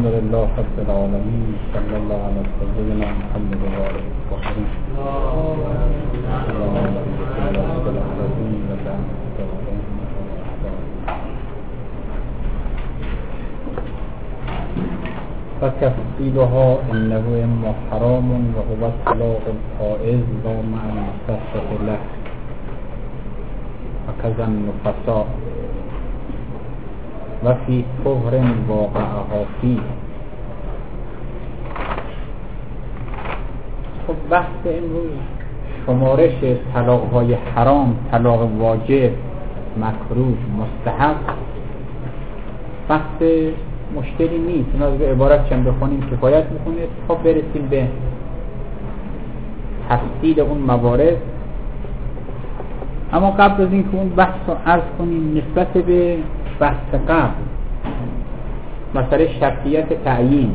الحمد لله رب العالمين صلى الله على سيدنا محمد وآله الطاهرين فتفصيلها إنه إما حرام وهو الطلاق الحائز لا مع المستحق له وكذا النفساء وفي طهر واقعها فيه. خب بحث امروز شمارش طلاق های حرام، طلاق واجب، مکروه، مستحب بحث مشکلی نیست. این از به عبارت چند بخونیم کفایت میکنه تا برسیم به تفصیل اون موارد. اما قبل از اینکه اون بحث رو عرض کنیم نسبت به بحث قبل مسئله شرطیت تعیین،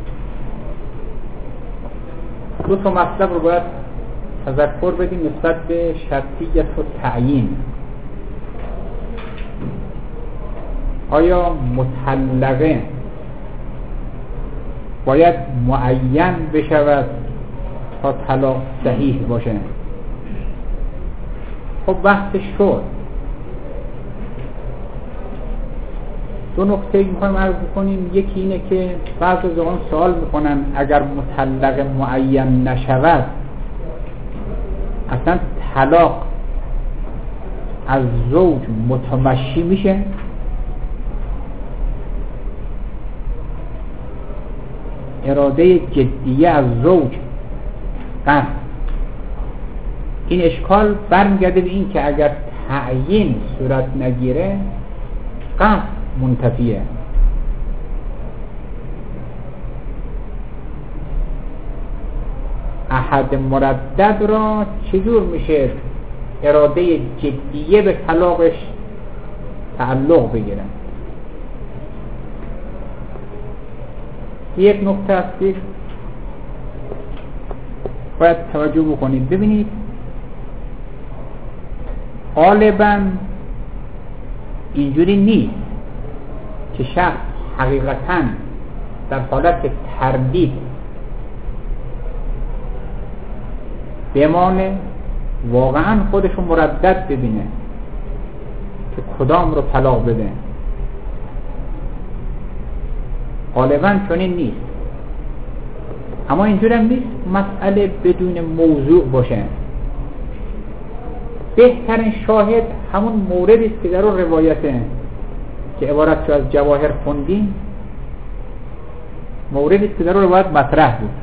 دو تا مطلب رو باید تذکر بدیم نسبت به شرطیت و تعیین. آیا مطلقه باید معین بشود تا طلاق صحیح باشه؟ خب بحثش شد. دو نکته میخوایم عرض کنیم. یکی اینه که بعضی از آن سوال میکنن اگر مطلق معین نشود اصلا طلاق از زوج متمشی میشه؟ اراده جدیه از زوج قصد. این اشکال برمیگرده به این که اگر تعیین صورت نگیره قصد منتفیه. احد مردد را چجور میشه اراده جدیه به طلاقش تعلق بگیره؟ یک نکته است باید توجه بکنید. ببینید غالبا اینجوری نیست که شخص حقیقتاً در حالت تردید بمانه واقعاً خودشو مردد ببینه که کدام رو طلاق بده. غالباً چنین نیست. اما اینجوری هم نیست مسئله بدون موضوع باشه. بهترین شاهد همون موردی است که در اون روایته که عبارت شو از جواهر خوندیم، موردی است که در اون روایت مطرح بود.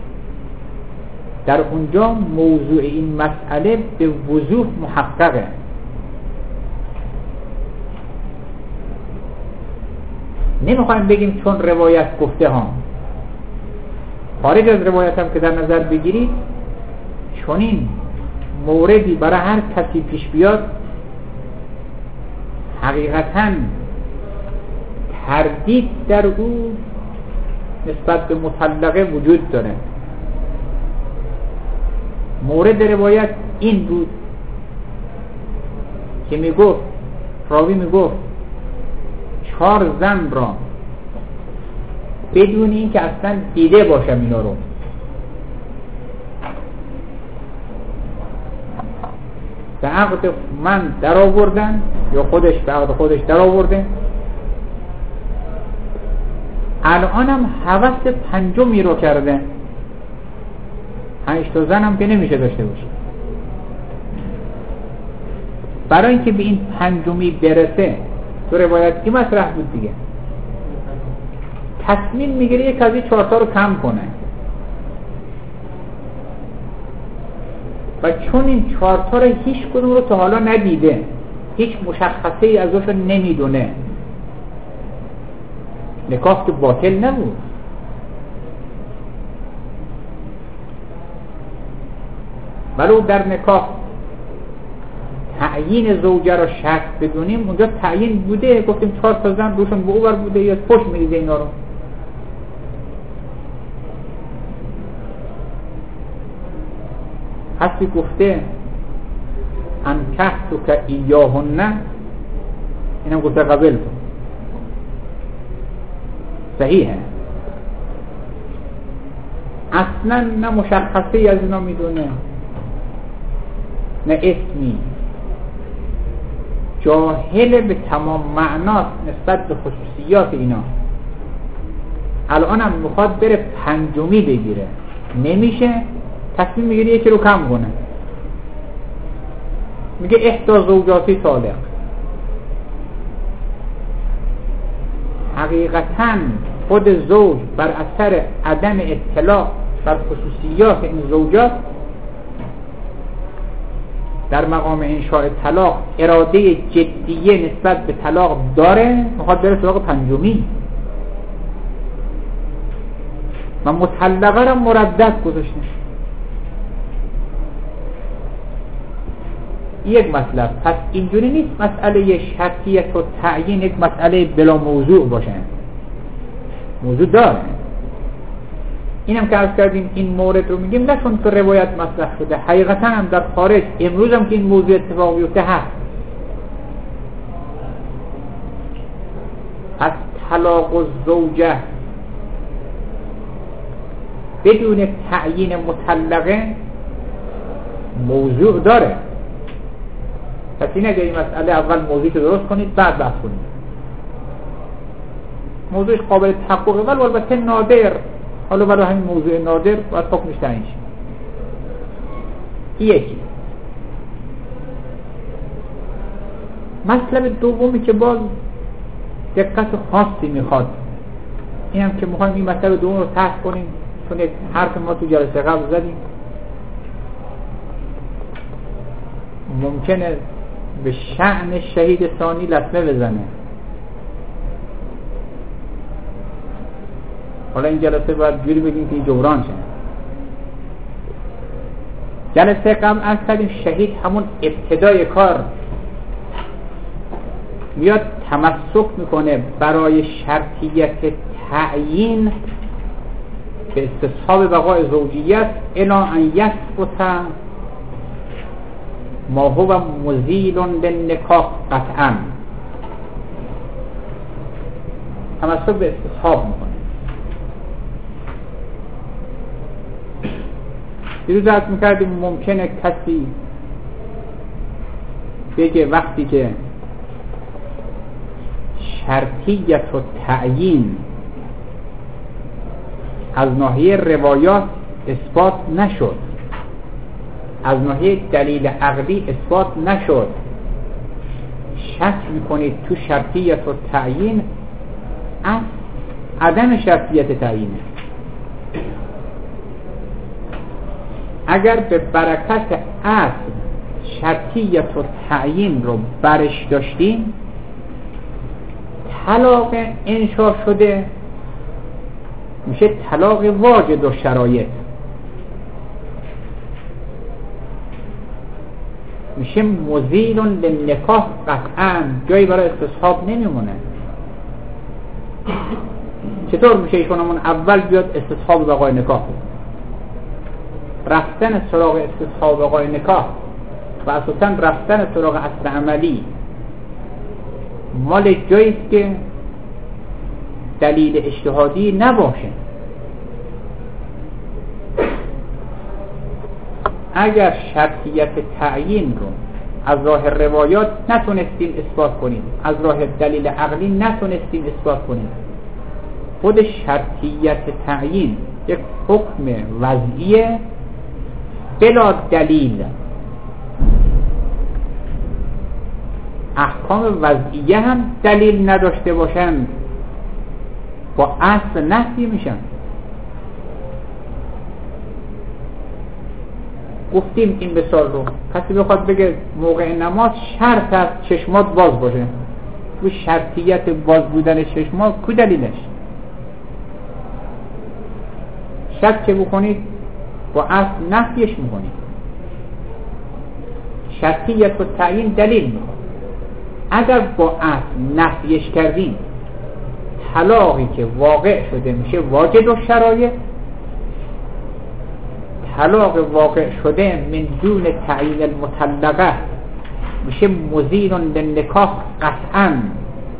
در اونجا موضوع این مسئله به وضوح محققه. نمیخوایم بگیم چون روایت گفته ها، خارج از روایت هم که در نظر بگیرید چون این موردی برای هر کسی پیش بیاد حقیقتاً تردید در او نسبت به مطلقه وجود داره. مورد روایت این بود که میگفت راوی میگفت 4 زن را بدون این که اصلا دیده باشم اینا رو به عقد من در آوردن یا خودش به عقد خودش در آورده. الانم هوس پنجمی رو کرده. 5 تا زن هم که نمیشه داشته باشه. برای اینکه به این پنجمی برسه تو روایت کی مطرح بود دیگه، تصمیم میگیره یک از این 4 تا رو کم کنه و چون این 4 تا رو هیچ کدوم رو تا حالا ندیده، هیچ مشخصه ای ازش نمیدونه، نکاح که باطل نبود. ولو در نکاح تعیین زوجه را شرط بدونیم، اونجا تعیین بوده، گفتیم 4 تا زن روشون به اوور بوده یا پشت میریزه اینا رو. هستی گفته انکحتو که ایاهن، اینم گفته قبل تو صحیحه. اصلا نه مشخصی از اینا میدونه نه اسمی، جاهل به تمام معناست نسبت به خصوصیات اینا. الان هم میخواد بره پنجمی بگیره، نمیشه، تصمیم میگیره یکی رو کم کنه، میگه احدى زوجاتی طالق. حقیقتاً خود زوج بر اثر عدم اطلاع بر خصوصیات این زوجات در مقام انشاء طلاق اراده جدیه نسبت به طلاق داره، میخواد بره سراغ پنجمی و مطلقه را مردد گذاشته. یک مطلب. پس اینجوری نیست مسئله شرطیت و تعیین یک مسئله بلا موضوع باشه، موضوع داره. اینم که عرض کردیم این مورد رو میگیم نه چون تو روایت مطرح شده، حقیقتا هم در خارج امروز هم که این موضوع اتفاق بیفته هست. از طلاق الزوجه بدون تعیین مطلقه موضوع داره. پس این اگر این مسئله اول موضوع رو درست کنید بعد بحث کنید. موضوعش قابل تحقق ولی البته نادر، حالا برای همین موضوع نادر باید حکمش تعیین شه. یکی مطلب دومی که باز دقت خاصی میخواد، این هم که میخوایم این مطلب دوم رو تحت کنیم چون یک حرف ما تو جلسه قبل زدیم، ممکنه به شأن شهید ثانی لطمه بزنه. حالا این جلسه باید جوری بگیم که این جبران شه. جلسه قبل عرض کردیم شهید همون ابتدای کار میاد تمسک میکنه برای شرطیت تعیین به استصحاب بقای زوجیت الی ان یثبت ما هو مزیل للنکاح قطعا. تمسک به استصحاب میکنه. دیروز عرض میکردیم ممکنه کسی بگه وقتی که شرطیت و تعیین از ناحیه روایات اثبات نشد، از ناحیه دلیل عقلی اثبات نشد، شک میکنید تو شرطیت و تعیین از عدم شرطیت تعیینه. اگر به برکت اصل شرطیت و تعیین رو برش داشتیم، طلاق انشا شده میشه طلاق واجد و شرایط، میشه مزیل للنکاح قطعا، جایی برای استصحاب نمیمونه. چطور میشه ایشون همون اول بیاد استصحاب بقای نکاح، رفتن سراغ استصحاب بقای نکاح و اساسا رفتن سراغ اصل عملی مال جاییست که دلیل اجتهادی نباشه. اگر شرطیت تعیین رو از راه روایات نتونستیم اثبات کنیم، از راه دلیل عقلی نتونستیم اثبات کنیم، خود شرطیت تعیین یک حکم وضعیه بلا دلیل. احکام وضعیه هم دلیل نداشته باشند با اصل نفی میشن. گفتیم این مثال رو، کسی بخواد بگه موقع نماز شرط است چشمات باز باشه، و شرطیت باز بودن چشمات کو دلیلش؟ شک که بکنید با اصل نفیش میکنید. شرطیت و تعیین دلیل میخواد. اگر با اصل نفیش کردیم، طلاقی که واقع شده میشه واجد و شرایط، طلاق واقع شده من دون تعیین المطلقه میشه مزیل للنکاح قطعا.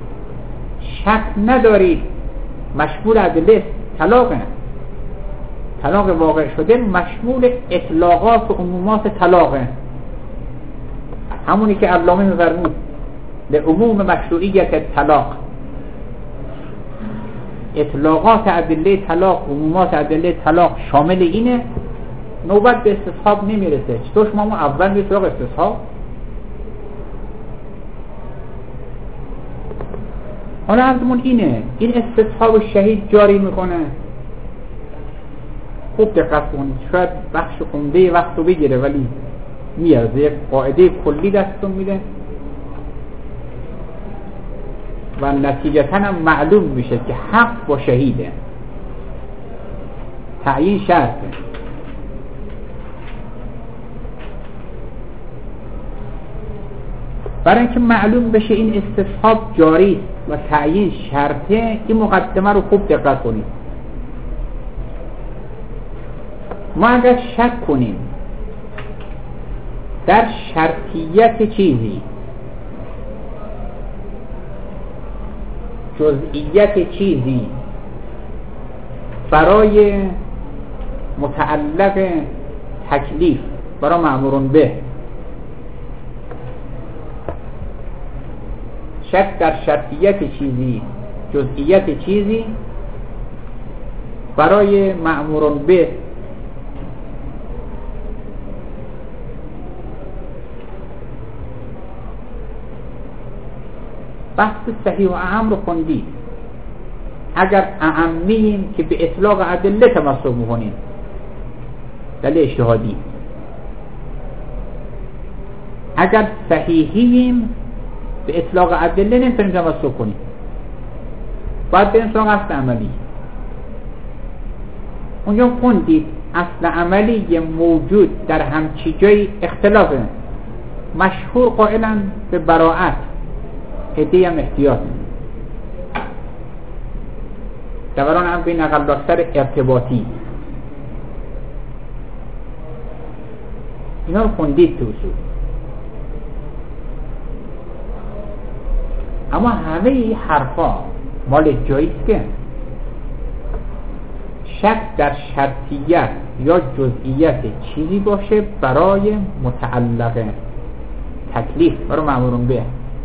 شک ندارید مشمول ادله طلاقه. طلاق واقع شده مشمول اطلاقات و عمومات طلاقه، همونی که علامه می‌فرمود لعموم مشروعیت طلاق، اطلاقات ادله طلاق، عمومات ادله طلاق شامل اینه، نوبت به استصحاب نمیرسه. چطور شما اول میرید سراغ استصحاب؟ حالا عرضمون اینه، این استصحاب شهید جاری میکنه. خوب دقت کنید، شاید بخش عمده وقت رو بگیره ولی میارزه، یک قاعده کلی دستون میده و نتیجتاً هم معلوم میشه که حق با شهیده. تعیین شرطه. برای اینکه معلوم بشه این استصحاب جاری و تعیین شرطه، این مقدمه رو خوب دقت کنید. ما اگر شک کنیم در شرطیت چیزی، جزئیت چیزی برای متعلق تکلیف، برای مأمورون به، شک در شرطیت چیزی، جزئیت چیزی برای مأمورون به، بحث صحیح و اعم رو خوندید. اگر اعمیم که به اطلاق ادله تمسک میکنیم، دلیل اجتهادی. اگر صحیحیم به اطلاق ادله نمیتونیم تمسک کنیم، باید بریم سراغ اصل عملی. اونجا خوندید اصل عملی موجود در همچی جای اختلافه. مشهور قائلن به براءت، عده‌ای هم احتیاط. دوران هم بین اقل اکثر ارتباطی. اینا رو خوندید تو اصول. اما همه این حرفا مال جاییست که شک در شرطیت یا جزئیت چیزی باشه برای متعلق تکلیف، برای مأمورون به.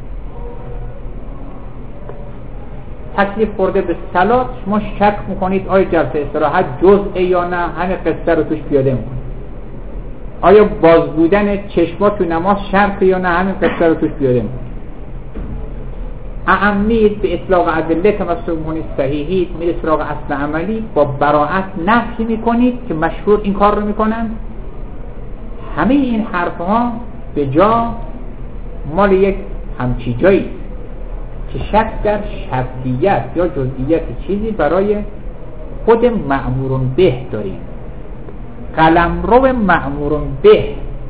تکلیف خورده به صلات، شما شک میکنید آیا جلسه استراحت جزء یا نه، همه قصه رو توش پیاده میکنید. آیا باز بودن چشمات تو نماز شرط یا نه، همین قصه رو توش پیاده میکنید. اعمید به اطلاق ادله تمسک میکنید، صحیحید میره سراغ اصل عملی، با براءت نفی میکنید که مشهور این کار رو میکنن. همه این حرفها به جا مال یک همچی جایی که شک در شرطیت یا جزئیت چیزی برای خود مأمورون به داریم. قلمرو مأمورون به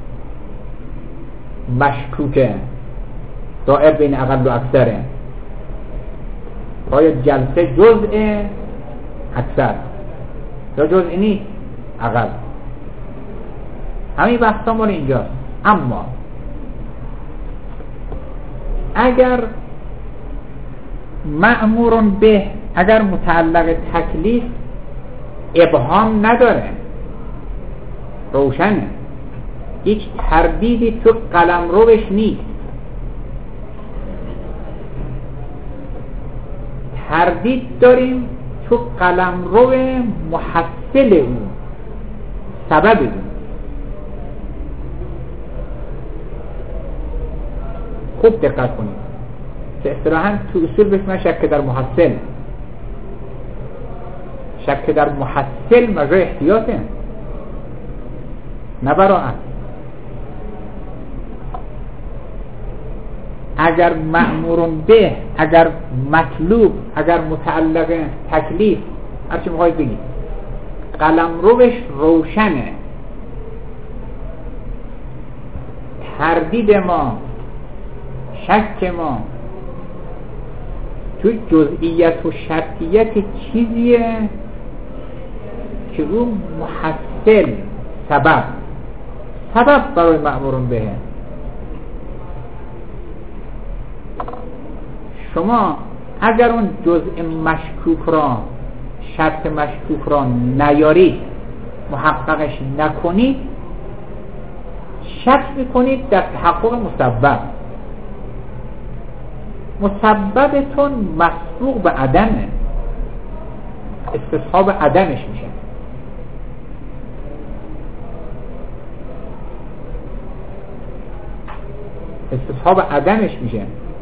مشکوکه، دائر بین اقل و اکثره. آیا جلسه جزء اکثر یا جزء نیست اقل؟ همین بحثا مال اینجاست. اما اگر مأمورون به، اگر متعلق تکلیف ابهام نداره، روشنه، هیچ تردیدی تو قلمروش نیست، تردید داریم تو قلمرو محصل اون، سبب اون. خوب دقت کنید که اصطلاحاً تو اصول بهش شک در محصل. شک در محصل مجرای احتیاطه، نه براءت. اگر مأمورون به، اگر مطلوب، اگر متعلق تکلیف، هرچی میخواید بگید، قلمروش روشنه، تردید ما، شک ما تو جزئیت و شرطیت چیزیه که اون محصل، سبب برای مأمورون بهه. شما اگر اون جزء مشکوک را، شرط مشکوک را نیارید، محققش نکنید شک میکنید در تحقق مسبب. مسببتون مسبوق به عدمه، استصحاب عدمش میشه. استصحاب عدمش میشه.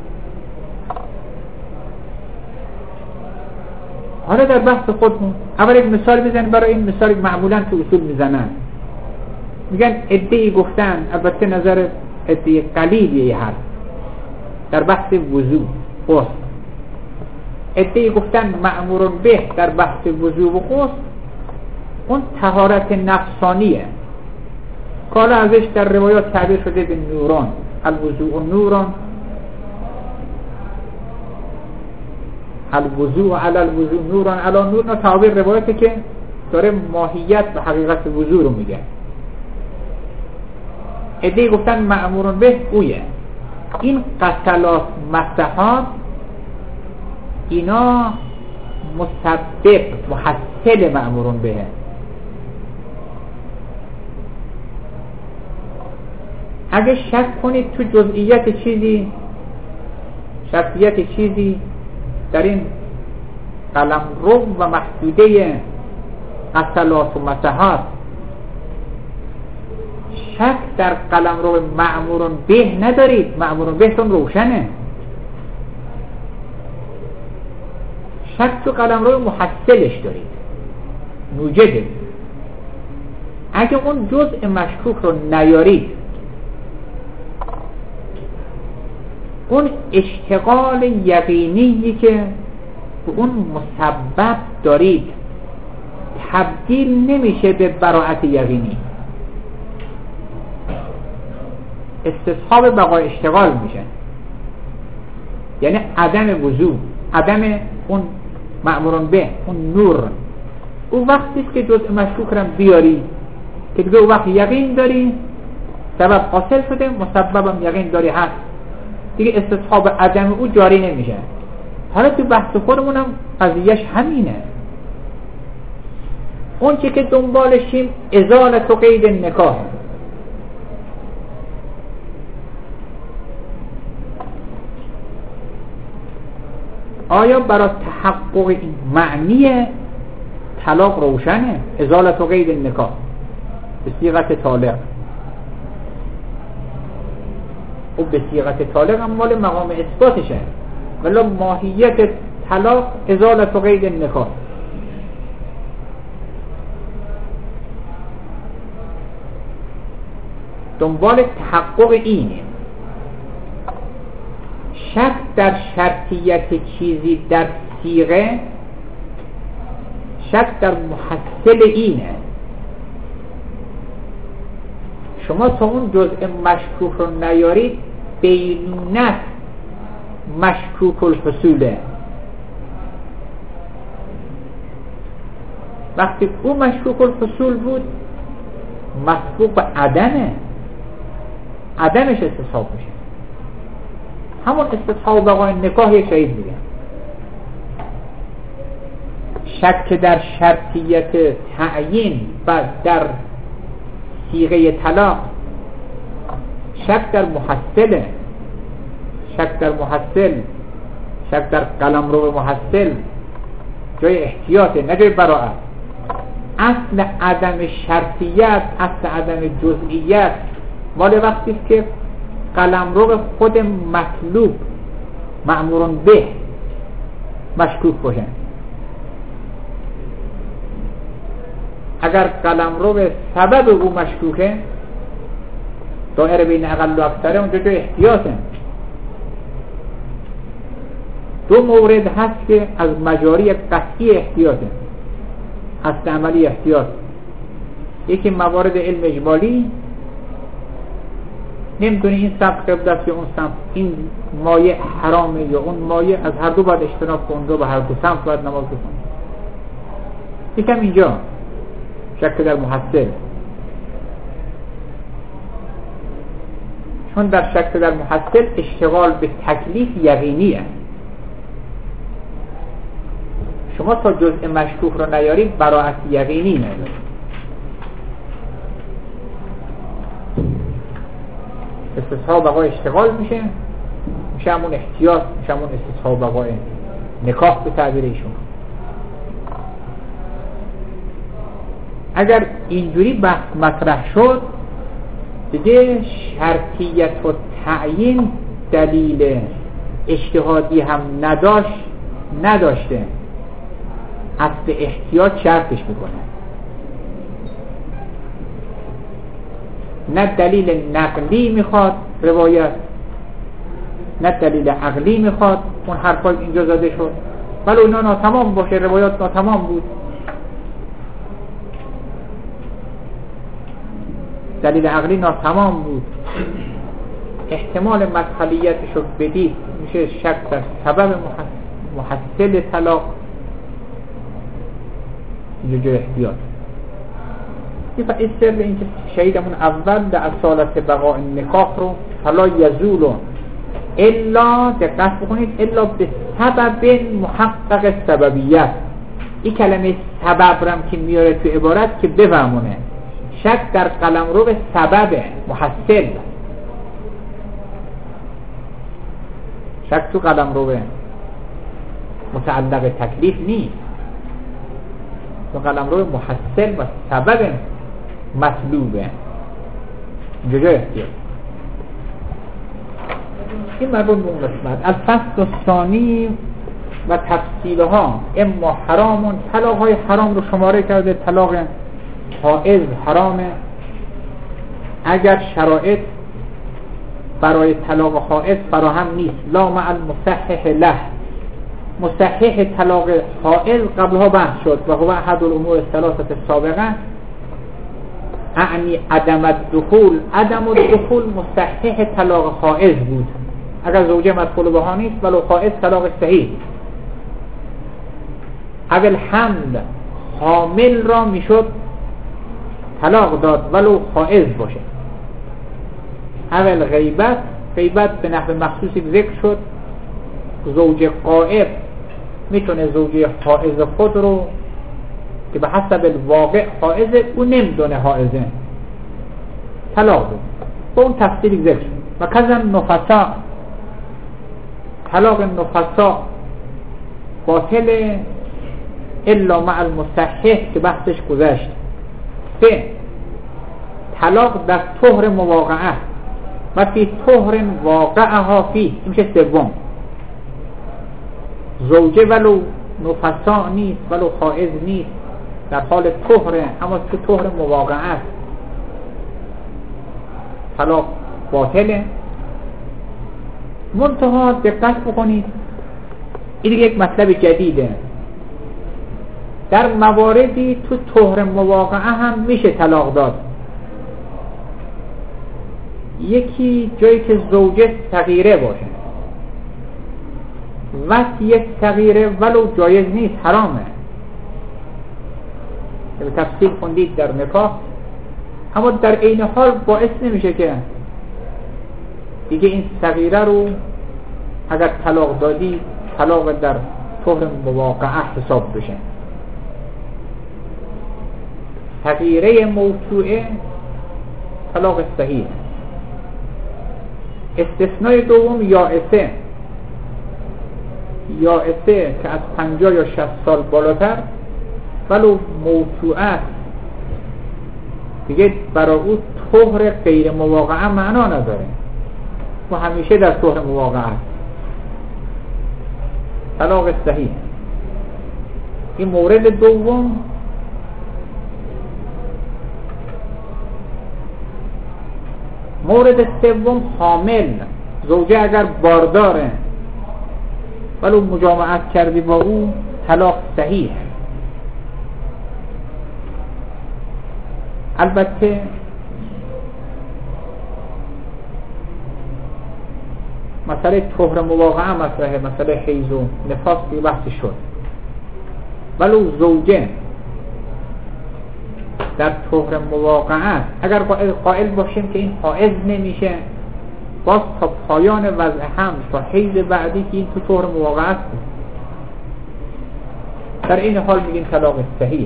حالا در بحث خودمون اول یک مثال بزنیم. برای این مثال معمولا تو اصول میزنن، میگن عده‌ای گفتن، البته نظر عده قلیلیه هست در بحث وضو غسل، عده‌ای گفتن مأمور به در بحث وضو و غسل اون طهارت نفسانیه که حالا ازش در روایات تعبیر شده به نوران، الوضوء نوران، الوضوء علی الوضوء نوران علی نور. نه تعبیر روایاتی که داره ماهیت و حقیقت وضو رو میگه. عده‌ای گفتن مأمور به اویه. این غسلات مسحات اینا مسبب محصل مأمور به. اگه شک کنید تو جزئیات چیزی، شرطیت چیزی در این قلمرو و محدوده غسلات و مسحات، شک در قلمرو مأمور به ندارید، مأمور بهتون روشنه. شک تو قلمرو محصلش دارید، موجده. اگه اون جزء مشکوک رو نیارید، اون اشتغال یقینی که به اون مسبب دارید تبدیل نمیشه به براءت یقینی، استصحاب بقای اشتغال میشه. یعنی عدم وضو، عدم اون مأمورون به، اون نور، اون وقتی که جزء مشکوک رو بیاری که دیگه اون وقت یقین داری سبب حاصل شده، مسببم یقین داری هست دیگه، استصحاب عدم او جاری نمیشه. حالا تو بحث خودمونم قضیهش همینه. اون چی که دنبالشیم ازالت و قید نکاح. آیا برای تحقق این معنی طلاق روشنه؟ ازالت و قید نکاح به صیغت طالق، او به صیغت طالق هم مال مقام اثباتشه، ولی ماهیت طلاق ازالت و قید نکاح. دنبال تحقق اینه. شک در شرطیت چیزی در صیغه، شک در محصل اینه. شما تا اون جزء مشکوک رو نیارید بینونت مشکوک الحصوله. وقتی او مشکوک الحصول بود مسبوق به عدمه، عدمش استصحاب میشه. همون استصحاب بقای نکاح یک شهید میگه. شک در شرطیت تعیین و در صیغه طلاق، شک در محصله، شک در محصل، شک در قلمرو محصل جای احتیاطه نه جای براءت. اصل عدم شرطیت، اصل عدم جزئیت مال وقتی که قلمرو خود مطلوب مأمورون به مشکوک باشه. اگر قلمرو سبب او مشکوکه، دائره بین اقل و اکثره، اونجا جای احتیاطه. دو مورد هست که از مجاری قطعی احتیاطه، اصل عملی احتیاط. یکی موارد علم اجمالی، نمیدونی این سمت قبل است یا اون سمت، این مایه حرامه یا اون مایه، از هر دو باید اجتناب کن، دو به هر دو سمت باید نماز بکن. یکم اینجا شک در محصل، چون در شک در محصل اشتغال به تکلیف یقینیه. شما تا جزء مشکوک رو نیارید براءت یقینی ندارید. استصحاب بقای اشتغال میشه همون احتیاط، میشه همون استصحاب بقای نکاح به تعبیر ایشون. اگر اینجوری بحث مطرح شد دیگه شرطیت و تعیین دلیل اجتهادی هم نداشته، اصل احتیاط شرطش میکنه. نه دلیل نقلی میخواد روایت، نه دلیل عقلی میخواد اون حرفا اینجا زده شد، ولی اونا ناتمام باشه، روایات ناتمام بود، دلیل عقلی ناتمام بود، احتمال مسئولیتش رو بدید، میشه شک در سبب محصل طلاق، اینجا احتیاط. این سر این که شهیدمون اول در اصالت بقاء نکاح رو فلا یزولون الا، دقت بکنید، الا به سبب محقق سببیت. این کلمه سبب رم که میاره تو عبارت که بفهمونه شک در قلمرو به سبب محصل، شک تو قلمرو به متعلق تکلیف نیست، تو قلمرو محصل و سبب مطلوبه. اینجا احتیاط. این مربوط به اون قسمت. الفصل الثانی و تفصیلها. اما حرامون، طلاق های حرام رو شماره کرده. طلاق حائض حرامه اگر شرایط برای طلاق حائض فراهم نیست. لا مع المصحح له، مصحح طلاق حائض قبلها بحث شد و هو احد الامور الثلاثه السابقه، اعنی عدم الدخول. عدم الدخول مصحح طلاق حائض بود. اگر زوجه مدخول بها نیست ولو حائض طلاق صحیح. اول حمل، حامل را میشد طلاق داد ولو حائض باشه. اول غیبت، غیبت به نحو مخصوصی ذکر شد، زوج غائب میتونه زوجه حائض خود رو که به حسب الواقع حائضه او نمیدونه حائضه طلاق بده، با اون تفصیلی ذکر شد. و کذا نفسا، طلاق نفسا باطل الا مع المصحح که بحثش گذشت. 3. طلاق در طهر مواقعه و فی طهر واقعها فی، میشه 3. زوجه ولو نفسا نیست ولو حائض نیست، در حال طهره اما تو طهر مواقعه است، طلاق باطله. منتها دقت بکنید، این یک مطلب جدیده، در مواردی تو طهر مواقعه هم میشه طلاق داد. یکی جایی که زوجه صغیره باشه، وصیت صغیره ولو جایز نیست، حرامه. به تفصیل خوندید در نکاح، اما در عین حال باعث نمیشه که دیگه این صغیره رو اگر طلاق دادی طلاق در طهر مواقعه حساب بشه. صغیره موسوعه طلاق صحیح. استثنای دوم یائسه، یائسه که از 50 یا 60 سال بالاتر ولو موسوعه دیگه برای او طهر غیر مواقعه معنا نداره و همیشه در طهر مواقعه طلاق صحیح. این مورد دوم. مورد سوم حامل، زوجه اگر بارداره ولو مجامعت کردی با او طلاق صحیح. البته مسئله طهر مواقعه مطرحه، مسئله حیض و نفاس که بحث شد. ولو زوجه در طهر مواقعه اگر قائل باشیم که این حائض نمیشه، باز تا پایان وضع هم تا حیض بعدی که این تو طهر مواقعه است، در این حال میگیم طلاق صحیحه.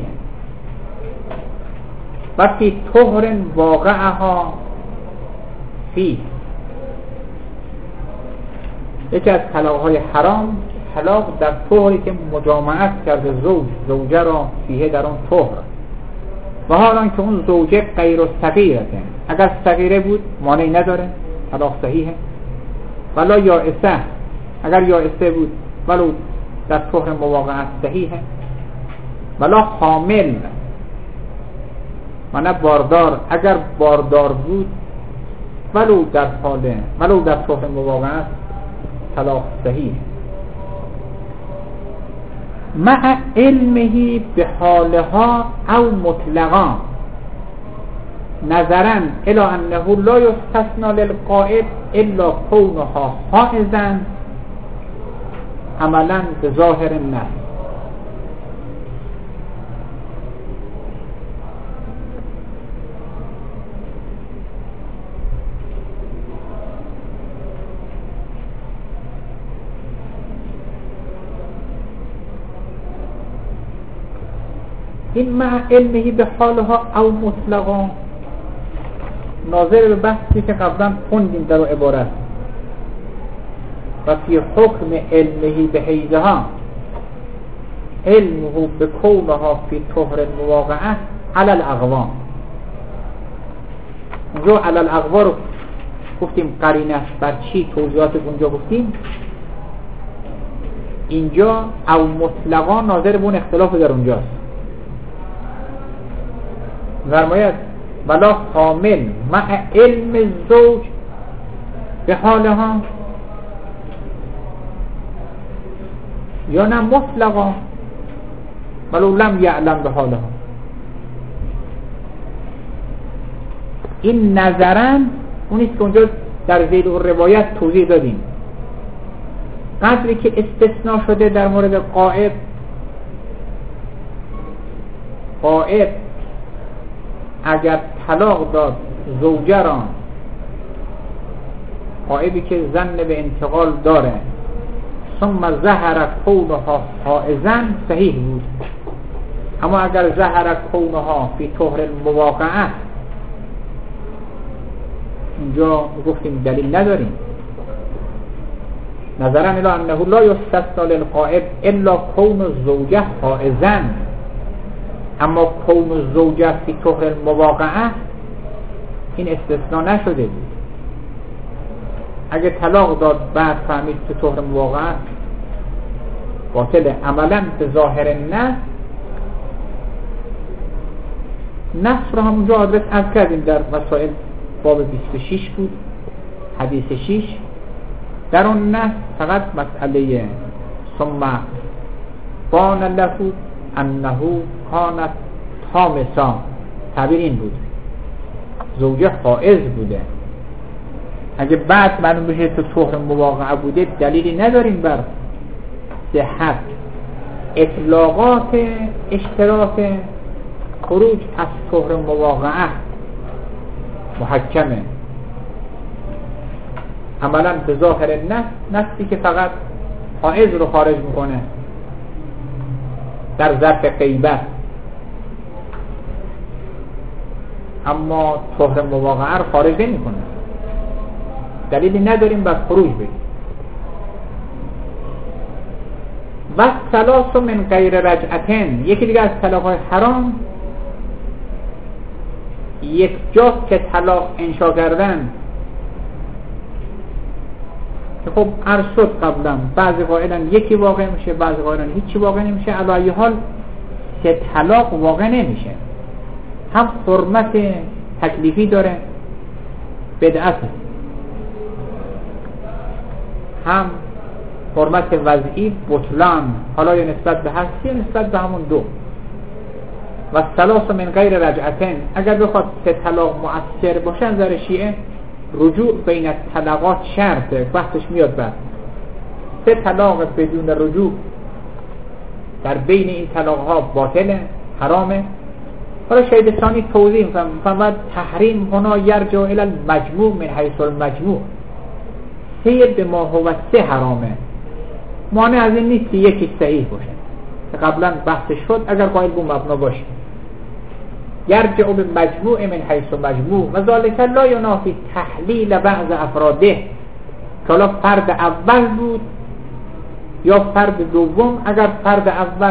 وقتی طهر واقعها فی، یکی از طلاق‌های حرام طلاق در طهری که مجامعت کرده زوجه را فیه در آن طهر و حالان که اون زوجه غیر صغیرته، اگر صغیره بود مانعی نداره، طلاق صحیحه. ولا یائسه، اگر یائسه بود ولو در طهر مواقعت صحیحه. ولا حامل و نه باردار، اگر باردار بود ولو در طهر مواقعت طلاق صحیح مع علمه به حالها او مطلقا نظرا الى انه لا یستثنى للقائد الا کونها حائزا عملا به ظاهر النص. این مع علمه به حالها او مطلقا ناظر به بحثی که قبلا خوندیم در عبارت و فی حکم علمه به حیزها علمه به کونها فی طهر المواقعه علی الاقوام. اونجا علی الاقوام رو گفتیم قرینه است بر چی، توضیحات اونجا گفتیم. اینجا او مطلقا ناظر به اون اختلاف در اونجاست. فرماید ولا حامل مع علم زوج به حالها یا نه مطلقا ولو لم یعلم به حالها. این نظرا اونیست که اونجا در ذیل و روایت توضیح دادیم. قدری که استثناء شده در مورد قائد اگر طلاق داد زوجه را، قائدی که ظن به انتقال داره، ثم ظهر کونها حائزا صحیح بود. اما اگر ظهر کونها فی طهر المواقعه، اینجا گفتیم دلیل نداریم. نظرا الی انه لا یستثنى للقائد الا کون الزوجه حائزا، اما کون الزوجه فی طهر المواقعه این استثناء نشده بود. اگه طلاق داد بعد فهمید که طهر مواقعه باطله عملا به ظاهر نه. نص رو همونجا آدرس از کردیم در مسائل باب 26 بود، حدیث 6. در اون نص فقط مسئله ثم بان له انه کانت تامسا، تعبیر این بود زوجه حائض بوده. اگه بعد معلوم بشه تو طهر مواقعه بوده دلیلی نداریم بر صحت. اطلاقات اشتراط خروج از طهر مواقعه محکمه عملا به ظاهر نصی که فقط حائض رو خارج میکنه در ظرف غیبت، اما طهر مواقعه رو خارج نمیکنه. دلیلی نداریم بر خروج بگیم. و ثلاث من غیر رجعتین، یکی دیگه از طلاق‌های حرام یک جاست که طلاق انشا کردن که خب عرض شد قبلا، بعضی قائلن یکی واقع میشه، بعضی قائلن هیچی واقع نمیشه. علی حال که طلاق واقع نمیشه، هم حرمت تکلیفی داره بدعته، هم حرمت وضعی بطلان، حالا یا نسبت به هستی یا نسبت به همون دو. و ثلاث من غیر رجعتین، اگر بخواد سه طلاق مؤثر باشه نظر شیعه رجوع بین طلاقات شرطه، وقتش میاد بعد. سه طلاق بدون رجوع در بین این طلاق ها باطله، حرامه. حالا شاید ثانی توضیح فهمد تحریم هنا یرجع الی المجموع من حیث المجموع. سه به ما هو سه حرامه، مانع از این نیست که یکی صحیح باشه که قبلا بحث شد. اگر قائل بو مبنا باشه یرجع به مجموع من حیث مجموع و ذالک لا ینافی تحلیل بعض افراده. که حالا فرد اول بود یا فرد دوم. اگر فرد اول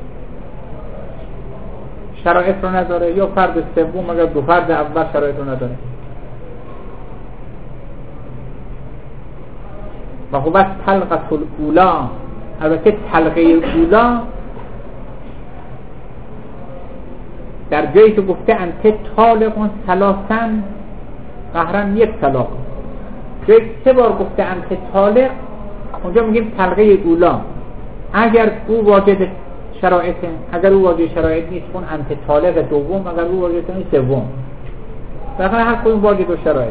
شرایط رو نداره یا فرد سوم اگر دو فرد اول شرایط رو نداره. و هو طلقة الاولا، البته طلقه اولا در جایی که گفته انت طالق ثلاثا قهرن یک طلاق، جایی 3 بار گفته انت طالق، اونجا میگیم طلقه اولا. اگر او واجد شرایطه، اگر او واجد شرایط نیست اون انت طالق دوم، اگر او واجد نیست سوم. بخاطر هر کدوم واجد و شرایط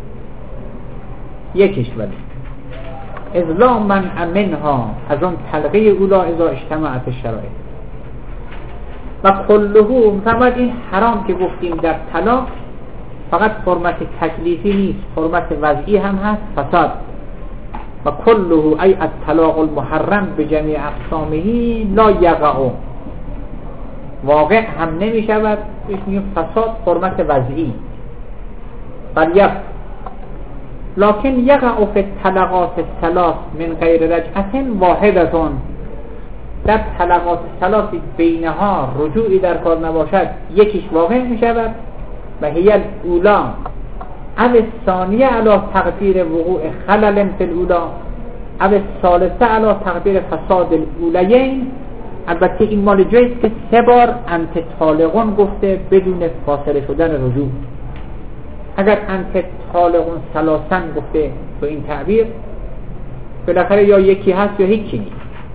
یکیش. ولی ازلا من منها از اون طلقه اولا اذا اجتماعت الشرایط. و کله مفهمد این حرام که گفتیم در طلاق فقط حرمت تکلیفی نیست، حرمت وضعی هم هست، فساد. و کله ای الطلاق المحرم به جمیع اقسامه لا یقع، واقع هم نمی شود، بهش میگیم فساد، حرمت وضعی. بلیف لكن یقع فی الطلقات الثلاث من غیر رجعة واحدة، در طلقات ثلاث بینها رجوعی در کار نباشد یکیش واقع می شود. و هی الاولا او الثانیه علی تقدیر وقوع خلل فی الاولا او الثالثه علی تقدیر فساد الاولین. البته این مال جایست که 3 بار انت طالقون گفته بدون فاصله شدن رجوع. اگر انت طالقون ثلاثا گفته به این تعبیر بالاخره یا یکی هست یا هیچی نیست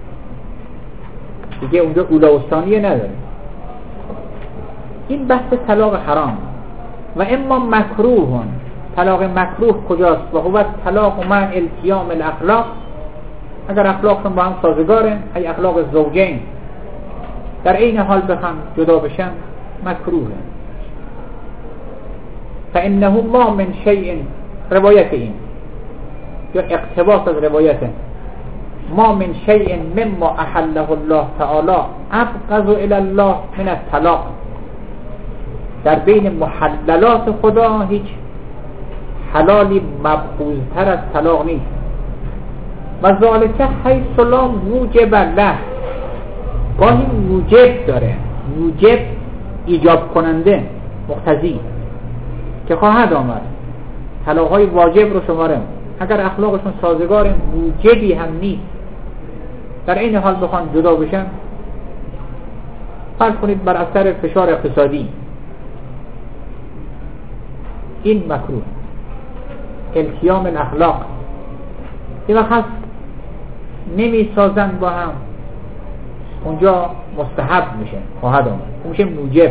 دیگه، اونجا اولا و ثانیه نداره. این بحث طلاق حرام. و اما مکروه، طلاق مکروه کجاست؟ و هو طلاق مع التیام الاخلاق، اگر اخلاقشون با هم سازگاره، ای اخلاق زوجین در این حال بخوام جدا بشن مکروه. فانه ما من شیء، روایت این یا اقتباس از روایته، ما من شیء مما احله الله تعالی ابغض الی الله من الطلاق. در بین محللات خدا هیچ حلالی مبغوض‌تر از طلاق نیست. و ذالک حیث لا موجب له، گاهی موجب داره، موجب ایجاب کننده، مقتضی که خواهد آمد. طلاق‌های واجب رو شماره اگر اخلاقشون سازگار موجبی هم نیست، در این حال بخوان جدا بشن، فرض کنید بر اثر فشار اقتصادی، این مکروه. التیام الاخلاق این وقت نمی سازن با هم، اونجا مستحب میشه، خواهد آمد، اون میشه موجب.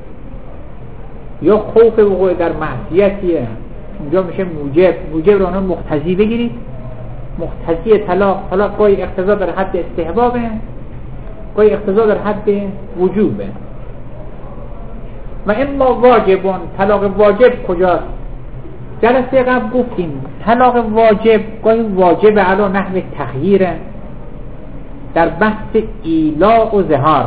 یا خوف وقوع در معصیتیه، اونجا میشه موجب. موجب رو اونها مقتضی بگیرید، مقتضی طلاق. حالا گاهی اقتضا در حد استحبابه، گاهی اقتضا در حد وجوبه. و اما واجبون، طلاق واجب کجاست؟ جلسه قبل گفتیم طلاق واجب گاهی واجب علی نحو تخییره، در بحث ایلاء و ظهار.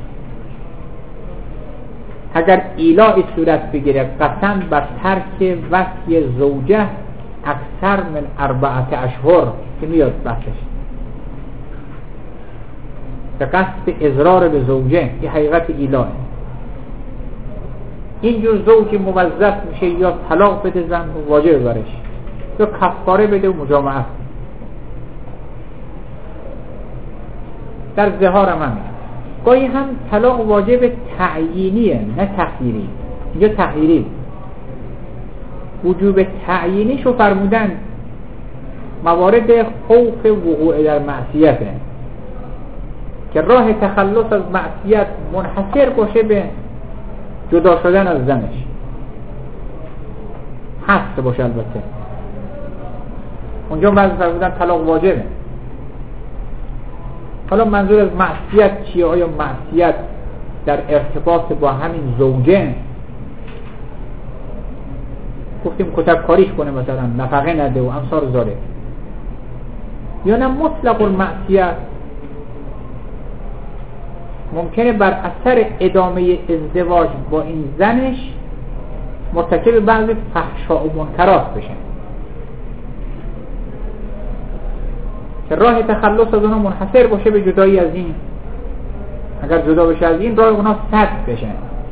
اگر ایلاء صورت بگیره، قسم بر ترک وصی زوجه اکثر من 4 اشهر که میاد بحثش، به قصد اضرار به زوجه، این حقیقت ایلاء. اینجور زوجی موظف میشه یا طلاق بده زن واجب برش، یا کفاره بده و مجامعه. در ظهار هم گاهی هم طلاق واجب تعیینیه نه تخییری، اینجا تخییری. وجوب تعیینیشو فرمودن موارد خوف وقوع در معصیته که راه تخلص از معصیت منحصر باشه به جدا شدن از زنش، هست باشه. البته اونجا بعضی فرمودن طلاق واجبه. حالا منظور از معصیت چیه؟ آیا معصیت در ارتباط با همین زوجه، گفتیم کتب کاریش کنه مثلا، نفقه نده و امثال ذالک، یا نه مطلق المعصیت ممکنه بر اثر ادامه ازدواج با این زنش مرتکب بعضی فحشا و منکرات بشه. که راه تخلص از اونها منحصر باشه به جدایی از این. اگر جدا بشه از این، راه اونها سد بشه.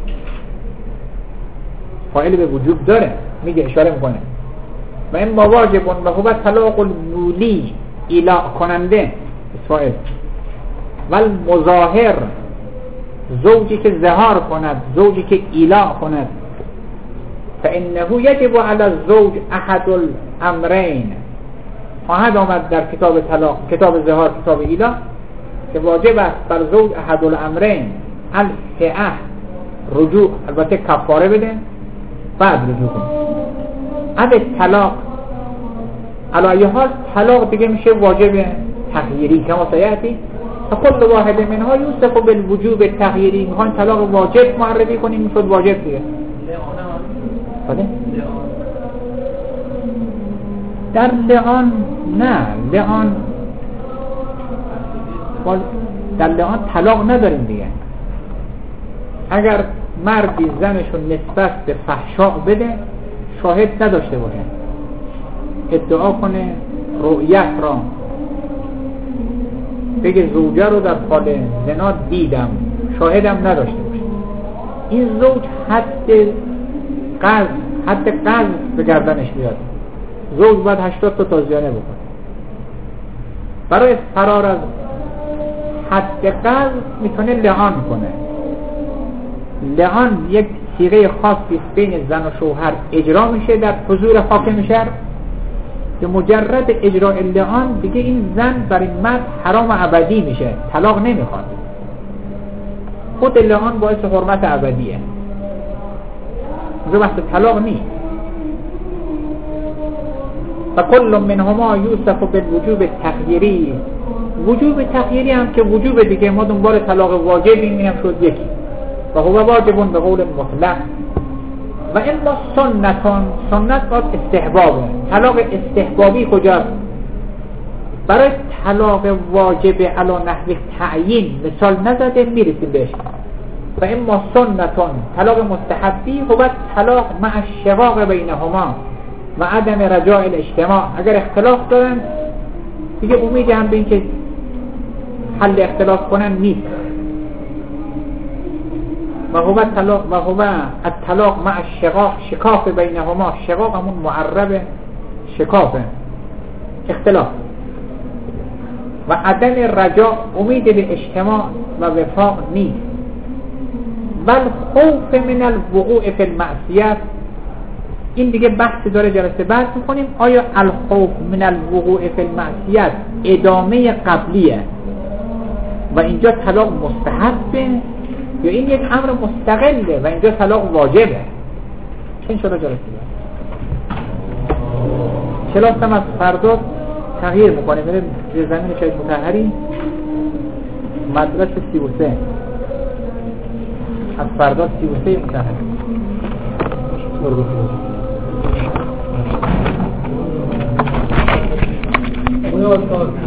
فاعل به وجوب داره، میگه اشاره میکنه و این واجبون و هو طلاق المولی، ایلا کننده فاعل، و المظاهر، زوجی که ظهار کند، زوجی که ایلا کند، فانه یجب علی الزوج احد الامرین. خواهد آمد در کتاب طلاق، کتاب ظهار، کتاب ایلا، که واجب است بر زوج احد الامرین، الفعه، رجوع، البته کفاره بده بعد رجوع کنه. عد طلاق علی حال طلاق دیگه میشه واجب تغییری کما سیاتی، فکل واحد منها یوصف بالوجوب تغییری. میخوان طلاق واجب معرفی کنیم، میشد واجب دیگه. بله؟ در لعان نه، لعان در لعان طلاق نداریم دیگه. اگر مردی زنشون نسبت به فحشا بده، شاهد نداشته باشه، ادعا کنه رؤیت را، بگه زوجه رو در حال زنا دیدم، شاهدم نداشته باشه، این زوج حد قذف به گردنش میاد. زوج باید 80 تا تازیانه بکنه. برای فرار از حد قذف میتونه لعان کنه. لعان یک صیغه خاصی بین زن و شوهر اجرا میشه در حضور حاکم شرع، که مجرد اجراء لعان دیگه این زن برای مرد حرام ابدی میشه، طلاق نمیخواد. خود لعان باعث حرمت ابدیه، بحث طلاق نیست. فکل منهما یوصف بالوجوب تغییری. وجوب تغییری هم که وجوب دیگه، ما دنبال طلاق واجب این هم شد یکی، و هو واجبون به قول مطلق. و اما سنتان، سنت باید استحبابه. طلاق استحبابی کجاست؟ برای طلاق واجب علی نحو تعیین مثال نزده، میرسیم بهش. و اما سنتان، طلاق مستحبی، هو طلاق مع الشقاق بینهما و عدم رجاء الاجتماع. اگر اختلاف دارن دیگه امیدی هم به این که حل اختلاف کنن نیست. و هو الطلاق مع الشقاق، شکاف بینهما، شقاق همون معرب شکافه، اختلاف، و عدم رجاء، امید به اجتماع و وفاق نیست. بل خوف من الوقوع فی المعصیت. این دیگه بحثی داره، جلسه بحث میکنیم آیا الخوف من الوقوع فی المعصیت ادامه قبلیه و اینجا طلاق مستحبه، یا این یک امر مستقله و اینجا طلاق واجبه. این شده جلسه کلاس هم از فردا تغییر میکنه، میره زمین شاید مطهری مدرسه 33، از فردا 33 مطهری. اون